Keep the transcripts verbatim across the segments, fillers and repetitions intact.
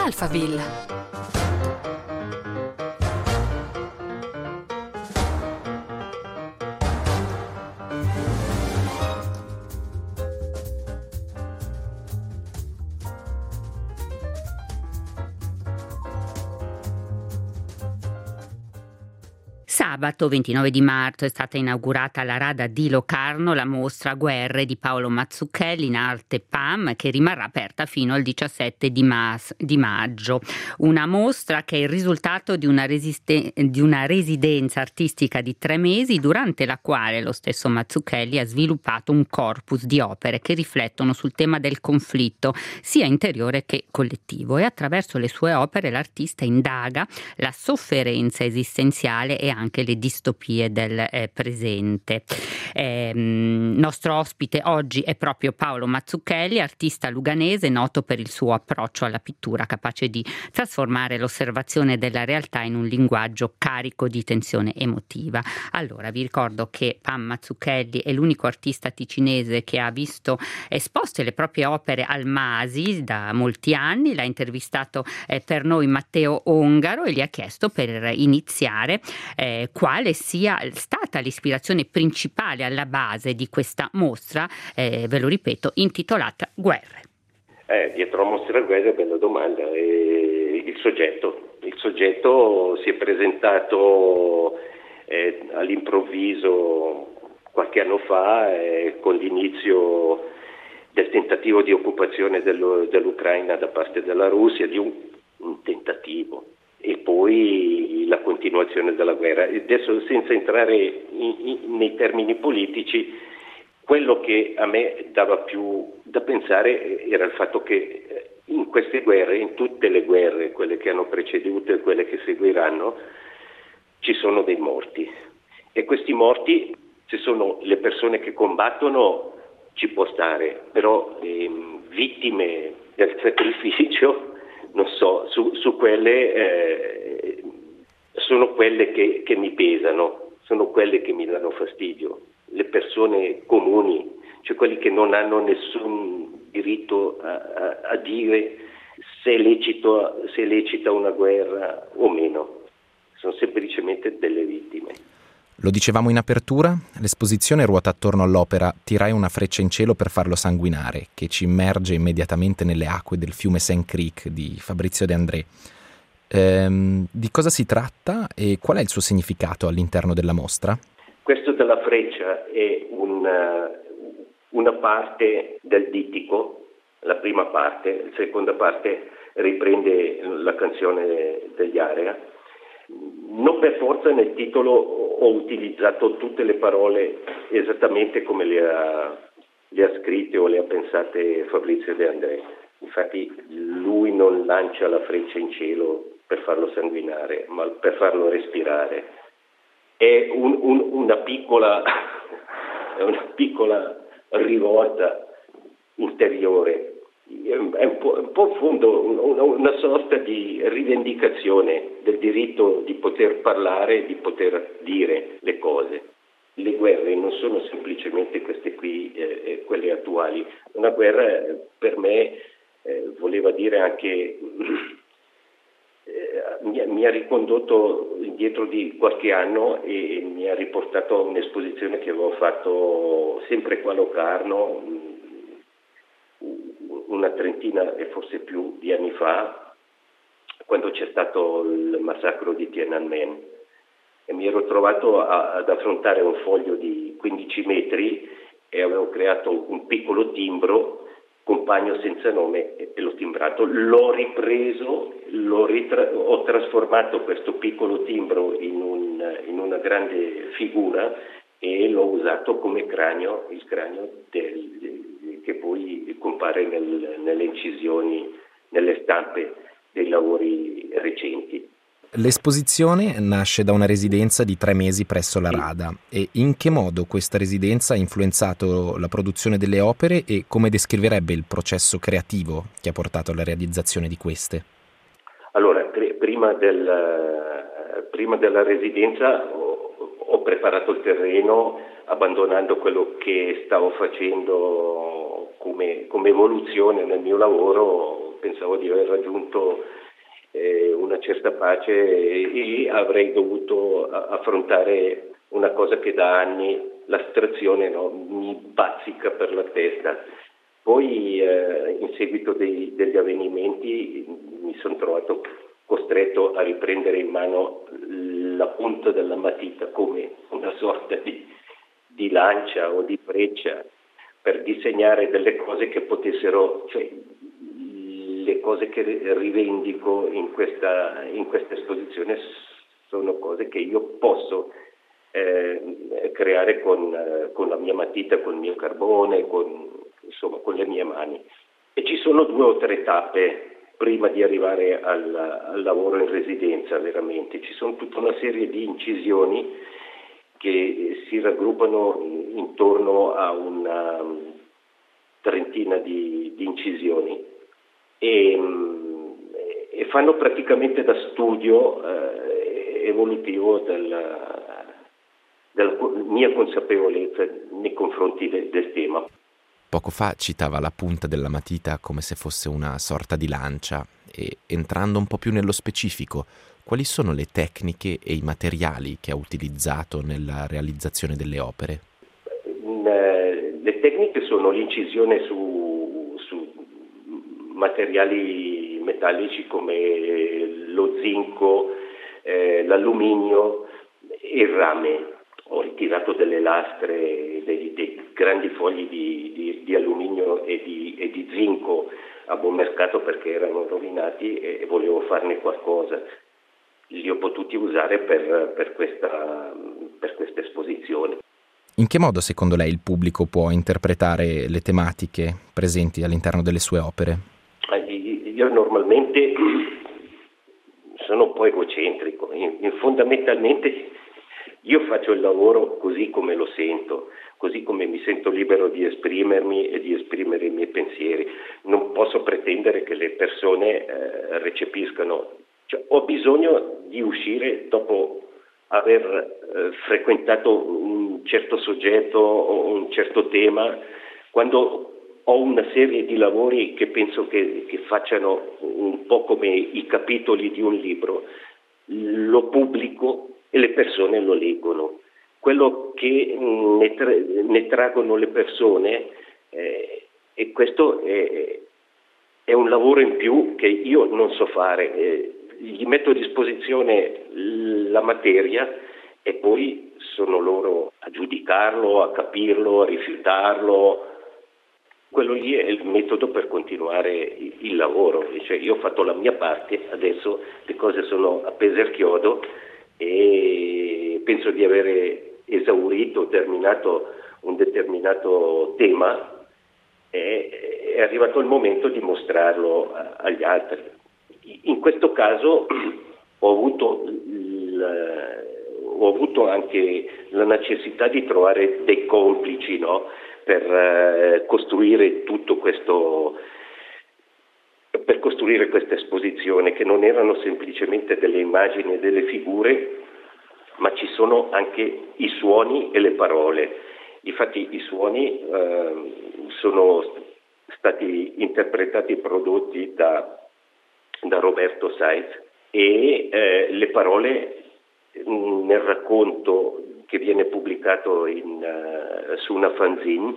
Alphaville. Sabato ventinove di marzo è stata inaugurata alla Rada di Locarno la mostra Guerre di Paolo Mazzucchelli in arte P A M, che rimarrà aperta fino al diciassette di, mas- di maggio. Una mostra che è il risultato di una, resiste- di una residenza artistica di tre mesi, durante la quale lo stesso Mazzucchelli ha sviluppato un corpus di opere che riflettono sul tema del conflitto, sia interiore che collettivo, e attraverso le sue opere l'artista indaga la sofferenza esistenziale e anche le distopie del eh, presente. Eh, nostro ospite oggi è proprio Paolo Mazzucchelli, artista luganese noto per il suo approccio alla pittura, capace di trasformare l'osservazione della realtà in un linguaggio carico di tensione emotiva. Allora, vi ricordo che Pam Mazzucchelli è l'unico artista ticinese che ha visto esposte le proprie opere al Masi da molti anni. L'ha intervistato eh, per noi Matteo Ongaro e gli ha chiesto, per iniziare, eh, quale sia stata l'ispirazione principale alla base di questa mostra, eh, ve lo ripeto, intitolata Guerre. Eh, dietro la mostra Guerre, bella domanda. E il soggetto. Il soggetto si è presentato eh, all'improvviso qualche anno fa, eh, con l'inizio del tentativo di occupazione dello, dell'Ucraina da parte della Russia, di un, un tentativo, e poi la continuazione della guerra. Adesso, senza entrare in, in, nei termini politici, quello che a me dava più da pensare era il fatto che in queste guerre, in tutte le guerre, quelle che hanno preceduto e quelle che seguiranno, ci sono dei morti, e questi morti, se sono le persone che combattono, ci può stare, però le vittime del sacrificio, non so, su, su quelle eh, sono quelle che, che mi pesano, sono quelle che mi danno fastidio. Le persone comuni, cioè quelli che non hanno nessun diritto a, a, a dire se è lecito, se è lecita una guerra o meno, sono semplicemente delle vittime. Lo dicevamo in apertura, l'esposizione ruota attorno all'opera Tirai una freccia in cielo per farlo sanguinare, che ci immerge immediatamente nelle acque del fiume Saint Creek di Fabrizio De André. Ehm, di cosa si tratta e qual è il suo significato all'interno della mostra? Questo della freccia è una, una parte del dittico, la prima parte, la seconda parte riprende la canzone degli Area. Non per forza nel titolo ho utilizzato tutte le parole esattamente come le ha, le ha scritte o le ha pensate Fabrizio De André. Infatti lui non lancia la freccia in cielo per farlo sanguinare, ma per farlo respirare. È un, un, una piccola una piccola rivolta interiore. È un po', un po' in fondo una, una sorta di rivendicazione del diritto di poter parlare, di poter dire le cose. Le guerre non sono semplicemente queste qui, eh, quelle attuali. Una guerra eh, per me eh, voleva dire anche, eh, mi, mi ha ricondotto indietro di qualche anno e mi ha riportato a un'esposizione che avevo fatto sempre qua a Locarno, una trentina e forse più di anni fa, quando c'è stato il massacro di Tiananmen, e mi ero trovato a, ad affrontare un foglio di quindici metri e avevo creato un piccolo timbro, Compagno senza nome, e, e l'ho timbrato. L'ho ripreso, l'ho ritra- ho trasformato questo piccolo timbro in, un, in una grande figura e l'ho usato come cranio, il cranio del che poi compare nel, nelle incisioni, nelle stampe dei lavori recenti. L'esposizione nasce da una residenza di tre mesi presso la Rada. E in che modo questa residenza ha influenzato la produzione delle opere e come descriverebbe il processo creativo che ha portato alla realizzazione di queste? Allora, prima, del, prima della residenza ho, ho preparato il terreno, abbandonando quello che stavo facendo come, come evoluzione nel mio lavoro, pensavo di aver raggiunto eh, una certa pace e, e avrei dovuto a- affrontare una cosa che da anni, l'astrazione, no, mi bazzica per la testa. Poi eh, in seguito dei, degli avvenimenti mi sono trovato costretto a riprendere in mano la punta della matita come una sorta di, di lancia o di freccia per disegnare delle cose che potessero, cioè le cose che rivendico in questa, in questa esposizione sono cose che io posso eh, creare con, eh, con la mia matita, con il mio carbone, con, insomma con le mie mani. E ci sono due o tre tappe prima di arrivare al, al lavoro in residenza, veramente. Ci sono tutta una serie di incisioni che si raggruppano intorno a una trentina di, di incisioni e, e fanno praticamente da studio eh, evolutivo della, della mia consapevolezza nei confronti de, del tema. Poco fa citava la punta della matita come se fosse una sorta di lancia e, entrando un po' più nello specifico, quali sono le tecniche e i materiali che ha utilizzato nella realizzazione delle opere? Le tecniche sono l'incisione su, su materiali metallici come lo zinco, eh, l'alluminio e il rame. Ho ritirato delle lastre, dei, dei grandi fogli di, di, di alluminio e di, e di zinco a buon mercato perché erano rovinati e, e volevo farne qualcosa. Li ho potuti usare per, per, questa, per questa esposizione. In che modo secondo lei il pubblico può interpretare le tematiche presenti all'interno delle sue opere? Io normalmente sono un po' egocentrico, in, in fondamentalmente io faccio il lavoro così come lo sento, così come mi sento libero di esprimermi e di esprimere i miei pensieri. Non posso pretendere che le persone eh, recepiscano. Cioè, ho bisogno di uscire dopo aver eh, frequentato un certo soggetto o un certo tema, quando ho una serie di lavori che penso che, che facciano un po' come i capitoli di un libro, lo pubblico e le persone lo leggono. Quello che mh, ne, tra- ne traggono le persone, eh, e questo è, è un lavoro in più che io non so fare. Eh, gli metto a disposizione la materia e poi sono loro a giudicarlo, a capirlo, a rifiutarlo. Quello lì è il metodo per continuare il lavoro. Cioè, io ho fatto la mia parte, adesso le cose sono appese al chiodo e penso di avere esaurito, terminato un determinato tema e è arrivato il momento di mostrarlo agli altri. In questo caso ho avuto, il, ho avuto anche la necessità di trovare dei complici, no? per eh, costruire tutto questo, per costruire questa esposizione, che non erano semplicemente delle immagini e delle figure, ma ci sono anche i suoni e le parole. Infatti i suoni eh, sono stati interpretati e prodotti da, da Roberto Saiz e eh, le parole mh, nel racconto che viene pubblicato in, uh, su una fanzine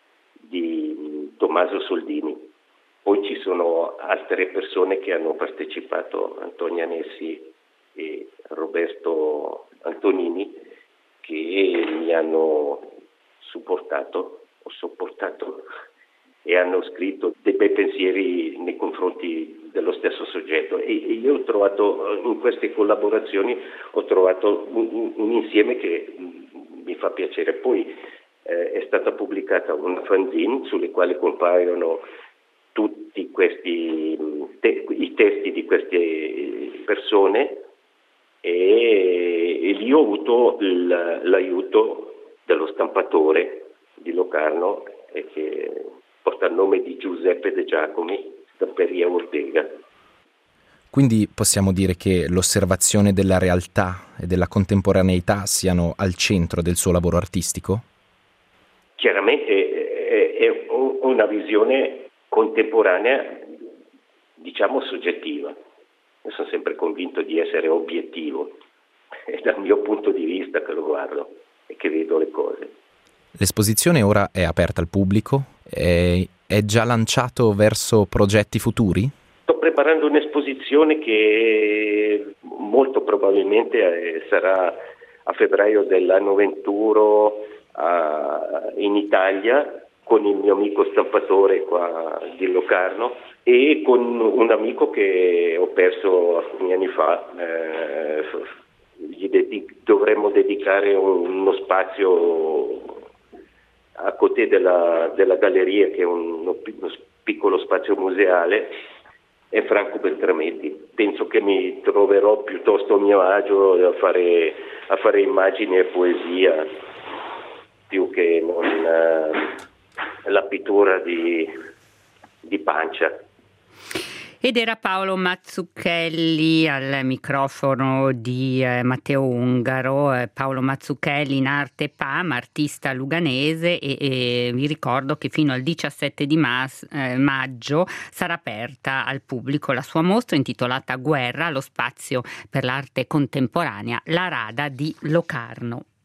di Tommaso Soldini. Poi ci sono altre persone che hanno partecipato, Antonia Nessi e Roberto Antonini, che mi hanno supportato o sopportato e hanno scritto dei bei pensieri nei confronti dello stesso soggetto. E io ho trovato, in queste collaborazioni, ho trovato un, un insieme che mi fa piacere. Poi eh, è stata pubblicata una fanzine sulle quali compaiono tutti questi te- i testi di queste persone e, e lì ho avuto il, l'aiuto dello stampatore di Locarno eh, che porta il nome di Giuseppe De Giacomi, Stamperia Ortega. Quindi possiamo dire che l'osservazione della realtà e della contemporaneità siano al centro del suo lavoro artistico? Chiaramente è, è una visione contemporanea diciamo soggettiva. Io sono sempre convinto di essere obiettivo, è dal mio punto di vista che lo guardo e che vedo le cose. L'esposizione ora è aperta al pubblico? È, è già lanciato verso progetti futuri? Sto preparando un'esposizione che molto probabilmente eh, sarà a febbraio dell'anno venturo a, in Italia, con il mio amico stampatore qua di Locarno e con un amico che ho perso alcuni anni fa. Eh, gli dedic- dovremmo dedicare uno spazio a côté della, della galleria, che è uno, uno piccolo spazio museale, è Franco Beltrametti. Penso che mi troverò piuttosto a mio agio a fare, a fare immagini e poesia più che non uh, la pittura di, di pancia. Ed era Paolo Mazzucchelli al microfono di eh, Matteo Ungaro. Eh, Paolo Mazzucchelli in arte P A M, artista luganese, e, e vi ricordo che fino al diciassette di mas, eh, maggio sarà aperta al pubblico la sua mostra intitolata Guerra, lo spazio per l'arte contemporanea, la Rada di Locarno.